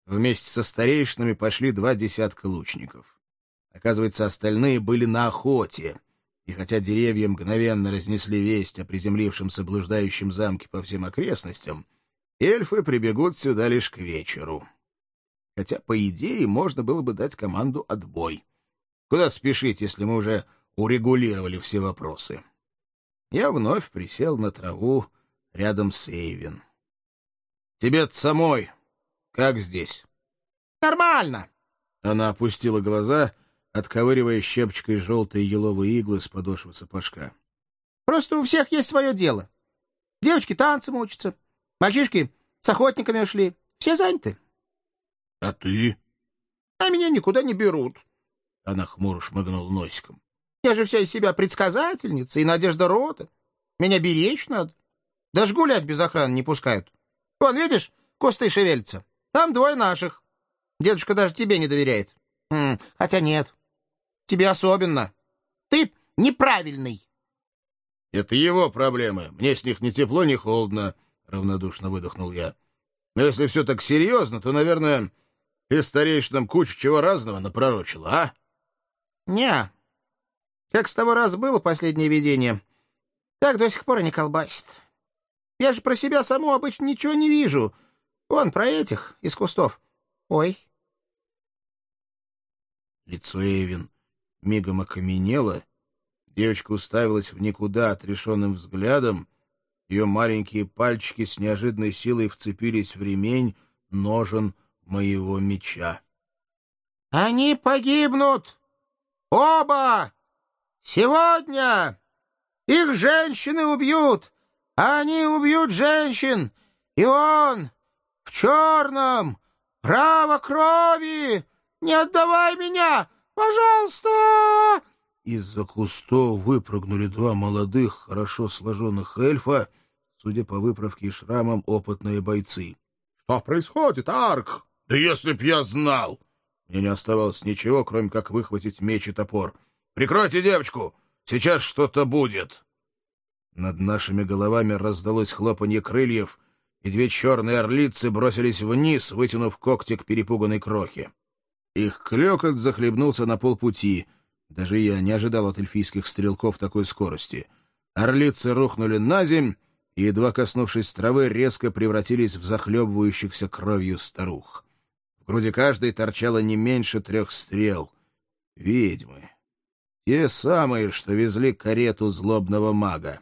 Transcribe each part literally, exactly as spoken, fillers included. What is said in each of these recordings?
Вместе со старейшинами пошли два десятка лучников. Оказывается, остальные были на охоте, и хотя деревья мгновенно разнесли весть о приземлившемся блуждающем замке по всем окрестностям, эльфы прибегут сюда лишь к вечеру. Хотя, по идее, можно было бы дать команду «отбой». Куда спешить, если мы уже урегулировали все вопросы? Я вновь присел на траву рядом с Эйвин. «Тебе-то самой как здесь?» «Нормально!» Она опустила глаза, отковыривая щепочкой желтые еловые иглы с подошвы сапожка. «Просто у всех есть свое дело. Девочки танцам учатся, мальчишки с охотниками ушли. Все заняты». «А ты?» «А меня никуда не берут». Она хмуро шмыгнула носиком. «Я же вся из себя предсказательница и надежда рода. Меня беречь надо. Даже гулять без охраны не пускают. Вон, видишь, кусты шевелятся. Там двое наших. Дедушка даже тебе не доверяет. М, хотя нет. Тебе особенно. Ты неправильный». «Это его проблемы. Мне с них ни тепло, ни холодно», — равнодушно выдохнул я. «Но если все так серьезно, то, наверное, ты старейшинам кучу чего разного напророчила, а?» «Не. Как с того раза было последнее видение, так до сих пор и не колбасит. Я же про себя саму обычно ничего не вижу. Вон, про этих из кустов. Ой». Лицо Эйвин мигом окаменело. Девочка уставилась в никуда отрешенным взглядом. Ее маленькие пальчики с неожиданной силой вцепились в ремень ножен моего меча. «Они погибнут! Оба! Сегодня! Их женщины убьют, а они убьют женщин! И он в черном! Право крови! Не отдавай меня! Пожалуйста!» Из-за кустов выпрыгнули два молодых, хорошо сложенных эльфа, судя по выправке и шрамам, опытные бойцы. «Что происходит, Арк?» «Да если б я знал!» Мне не оставалось ничего, кроме как выхватить меч и топор. «Прикройте девочку! Сейчас что-то будет!» Над нашими головами раздалось хлопанье крыльев, и две черные орлицы бросились вниз, вытянув когти к перепуганной крохе. Их клёкот захлебнулся на полпути. Даже я не ожидал от эльфийских стрелков такой скорости. Орлицы рухнули на земь, и, едва коснувшись травы, резко превратились в захлебывающихся кровью старух. В груди каждой торчало не меньше трех стрел. Ведьмы. Те самые, что везли карету злобного мага.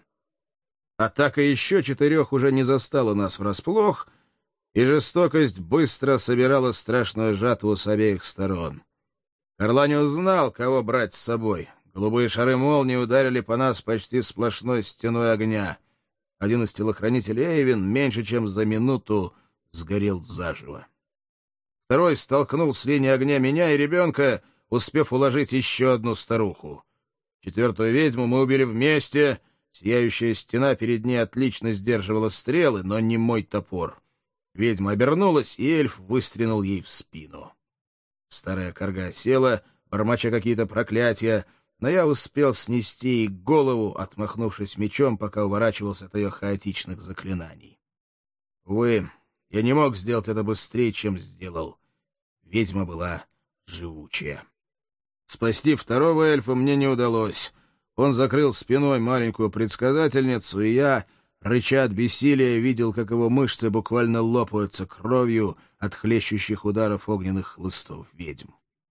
Атака еще четырех уже не застала нас врасплох, и жестокость быстро собирала страшную жатву с обеих сторон. Орлани узнал, кого брать с собой. Голубые шары молнии ударили по нас почти сплошной стеной огня. Один из телохранителей Эйвин меньше чем за минуту сгорел заживо. Второй столкнул с линии огня меня и ребенка, успев уложить еще одну старуху. Четвертую ведьму мы убили вместе. Сияющая стена перед ней отлично сдерживала стрелы, но не мой топор. Ведьма обернулась, и эльф выстрелил ей в спину. Старая корга села, бормоча какие-то проклятия, но я успел снести ей голову, отмахнувшись мечом, пока уворачивался от ее хаотичных заклинаний. Увы, я не мог сделать это быстрее, чем сделал. Ведьма была живучая. Спасти второго эльфа мне не удалось. Он закрыл спиной маленькую предсказательницу, и я, рыча от бессилия, видел, как его мышцы буквально лопаются кровью от хлещущих ударов огненных хлыстов ведьм.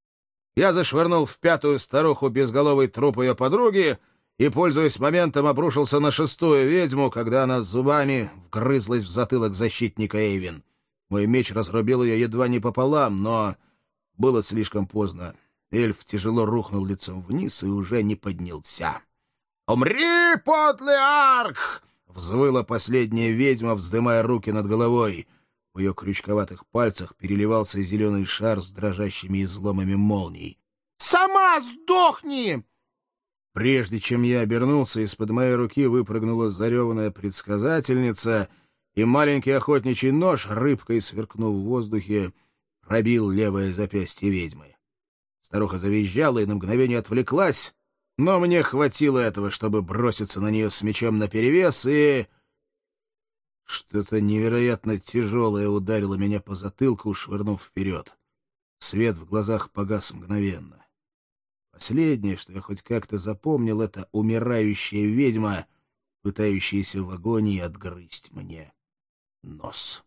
Я зашвырнул в пятую старуху безголовый труп ее подруги и, пользуясь моментом, обрушился на шестую ведьму, когда она зубами вгрызлась в затылок защитника Эйвин. Мой меч разрубил ее едва не пополам, но было слишком поздно. Эльф тяжело рухнул лицом вниз и уже не поднялся. «Умри, подлый Арк!» — взвыла последняя ведьма, вздымая руки над головой. В ее крючковатых пальцах переливался зеленый шар с дрожащими изломами молний. «Сама сдохни!» Прежде чем я обернулся, из-под моей руки выпрыгнула зареванная предсказательница, и маленький охотничий нож, рыбкой сверкнув в воздухе, пробил левое запястье ведьмы. Старуха завизжала и на мгновение отвлеклась, но мне хватило этого, чтобы броситься на нее с мечом наперевес и... Что-то невероятно тяжелое ударило меня по затылку, швырнув вперед. Свет в глазах погас мгновенно. Последнее, что я хоть как-то запомнил, — это умирающая ведьма, пытающаяся в агонии отгрызть мне нос.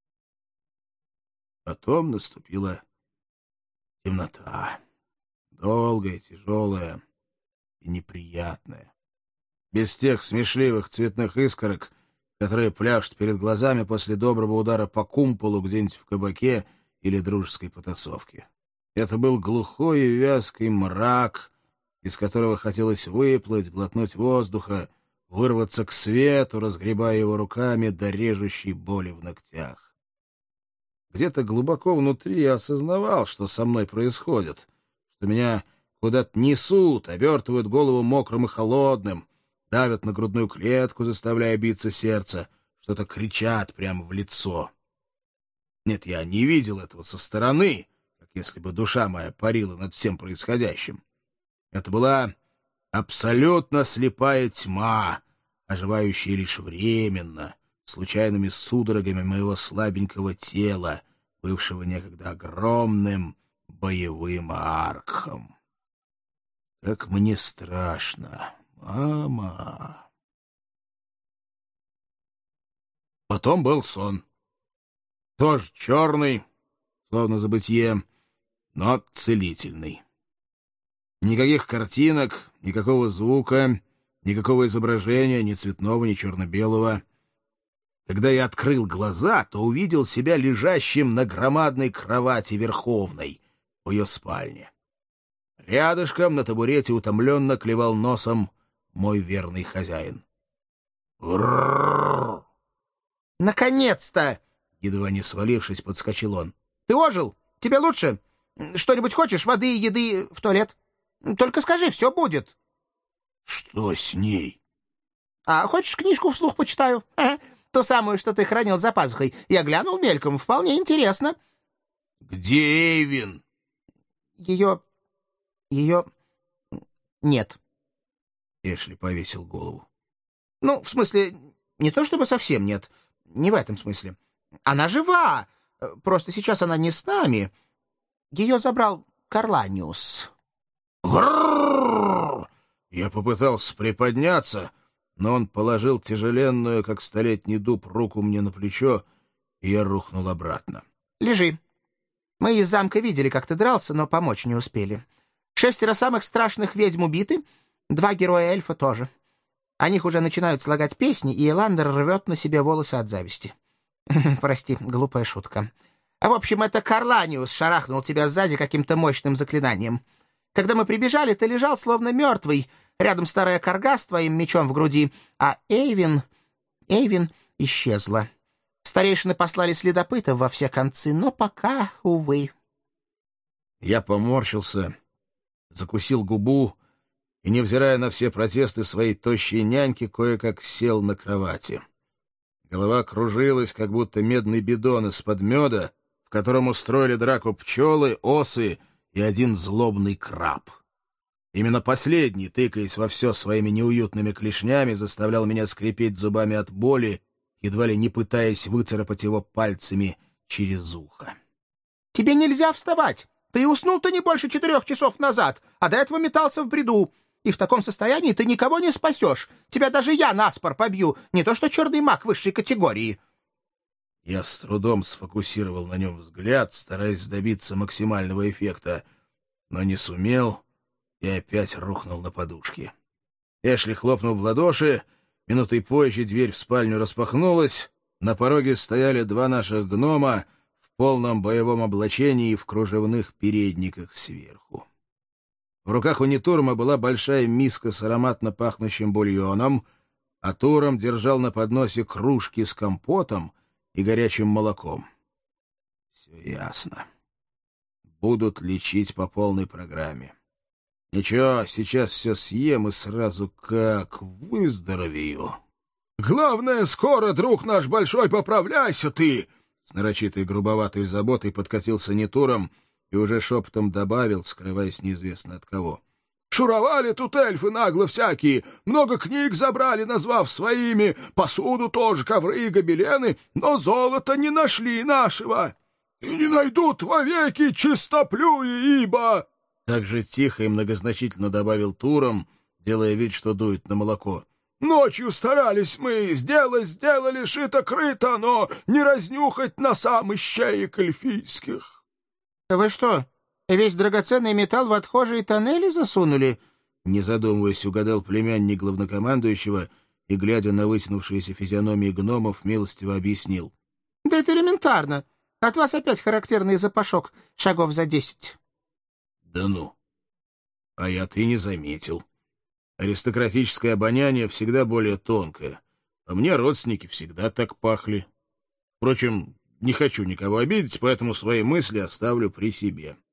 Потом наступила темнота. Долгая, тяжелая и неприятная. Без тех смешливых цветных искорок, которые пляшут перед глазами после доброго удара по кумполу где-нибудь в кабаке или дружеской потасовке. Это был глухой и вязкий мрак, из которого хотелось выплыть, глотнуть воздуха, вырваться к свету, разгребая его руками до режущей боли в ногтях. Где-то глубоко внутри я осознавал, что со мной происходит, что меня куда-то несут, обертывают голову мокрым и холодным, давят на грудную клетку, заставляя биться сердце, что-то кричат прямо в лицо. Нет, я не видел этого со стороны, как если бы душа моя парила над всем происходящим. Это была абсолютно слепая тьма, оживающая лишь временно, случайными судорогами моего слабенького тела, бывшего некогда огромным боевым аркхом. Как мне страшно, мама. Потом был сон. Тоже черный, словно забытье, но целительный. Никаких картинок, никакого звука, никакого изображения, ни цветного, ни черно-белого. Когда я открыл глаза, то увидел себя лежащим на громадной кровати Верховной в ее спальне. Рядышком на табурете утомленно клевал носом мой верный хозяин. «Наконец-то!» — едва не свалившись, подскочил он. «Ты ожил? Тебе лучше? Что-нибудь хочешь? Воды, еды, в туалет? Только скажи, все будет». «Что с ней?» «А хочешь, книжку вслух почитаю? Ага. Ту самую, что ты хранил за пазухой. Я глянул мельком, вполне интересно». «Где Эйвин?» «Ее... ее... нет». Эшли повесил голову. «Ну, в смысле, не то чтобы совсем нет. Не в этом смысле. Она жива. Просто сейчас она не с нами. Ее забрал Карланиус». «Грррррр!» Я попытался приподняться, но он положил тяжеленную, как столетний дуб, руку мне на плечо, и я рухнул обратно. «Лежи. Мы из замка видели, как ты дрался, но помочь не успели. Шестеро самых страшных ведьм убиты, два героя-эльфа тоже. О них уже начинают слагать песни, и Эландер рвет на себе волосы от зависти. Прости, глупая шутка. А в общем, это Карланиус шарахнул тебя сзади каким-то мощным заклинанием. Когда мы прибежали, ты лежал словно мертвый, рядом старая карга с твоим мечом в груди, а Эйвин... Эйвин исчезла. Старейшины послали следопытов во все концы, но пока, увы». Я поморщился, закусил губу и, невзирая на все протесты своей тощей няньки, кое-как сел на кровати. Голова кружилась, как будто медный бидон из-под меда, в котором устроили драку пчелы, осы и один злобный краб. Именно последний, тыкаясь во все своими неуютными клешнями, заставлял меня скрипеть зубами от боли, едва ли не пытаясь выцарапать его пальцами через ухо. «Тебе нельзя вставать! Ты уснул-то не больше четырех часов назад, а до этого метался в бреду. И в таком состоянии ты никого не спасешь. Тебя даже я наспор побью, не то что черный маг высшей категории». Я с трудом сфокусировал на нем взгляд, стараясь добиться максимального эффекта, но не сумел и опять рухнул на подушки. Эшли хлопнул в ладоши, минутой позже дверь в спальню распахнулась, на пороге стояли два наших гнома в полном боевом облачении и в кружевных передниках сверху. В руках у Нитурма была большая миска с ароматно пахнущим бульоном, а Туром держал на подносе кружки с компотом и горячим молоком. Все ясно. Будут лечить по полной программе. Ничего, сейчас все съем и сразу как выздоровею. «Главное, скоро, друг наш большой, поправляйся ты!» С нарочитой грубоватой заботой подкатился Нитуром и уже шепотом добавил, скрываясь неизвестно от кого. Шуровали тут эльфы нагло всякие, много книг забрали, назвав своими, посуду тоже, ковры и гобелены, но золота не нашли нашего. И не найдут вовеки чистоплюи, ибо...» Так же тихо и многозначительно добавил Туром, делая вид, что дует на молоко. «Ночью старались мы, сделать сделали шито-крыто, но не разнюхать носам ищеек эльфийских». «Вы что, весь драгоценный металл в отхожие тоннели засунули?» Не задумываясь, угадал племянник главнокомандующего и, глядя на вытянувшиеся физиономии гномов, милостиво объяснил. «Да это элементарно. От вас опять характерный запашок шагов за десять». «Да ну! А я-то и не заметил. Аристократическое обоняние всегда более тонкое, а мне родственники всегда так пахли. Впрочем, не хочу никого обидеть, поэтому свои мысли оставлю при себе».